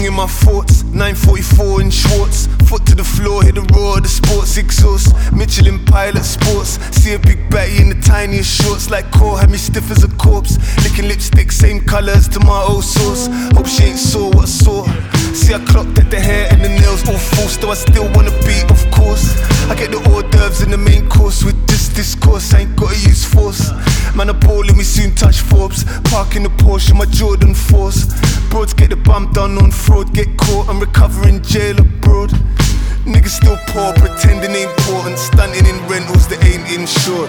Singing my thoughts, 944 in Schwartz. Foot to the floor, hear the roar of the sports exhaust. Michelin pilot sports. See a big batty in the tiniest shorts. Like core, had me stiff as a corpse. Licking lipstick, same colour as tomato sauce. Hope she ain't saw what I saw. See I clocked at the hair and the nails all false. Though I still wanna be, of course. I get the hors d'oeuvres in the main course. With this discourse, I ain't gotta use force. Man appalling, we soon touch Forbes. Park in the Porsche, my Jordan force. Broads get the bump done on fraud. Get caught and recover in jail abroad. Niggas still poor, pretending ain't important. Stunting in rentals that ain't insured.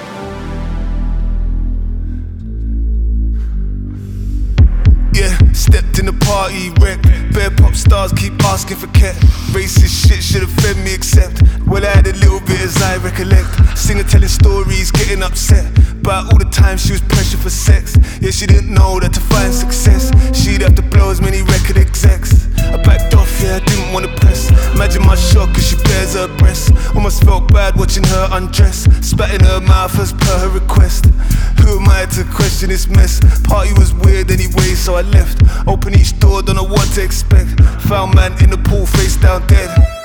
Yeah, stepped in the party, wrecked. Bare pop stars keep asking for cat. Racist shit should've fed me, except well, I had a little bit as I recollect. Singer telling stories, getting upset about all the time she was pressured for sex. Yeah, she didn't know that to find success she'd have to blow as many record execs. I backed off, yeah, I didn't wanna press. Imagine my shock as she bears her breasts. Almost felt bad watching her undress. Spat in her mouth as per her request. Who am I to question this mess? Party was weird anyway, so I left. Open each door, don't know what to expect. Found man in the pool, face down dead.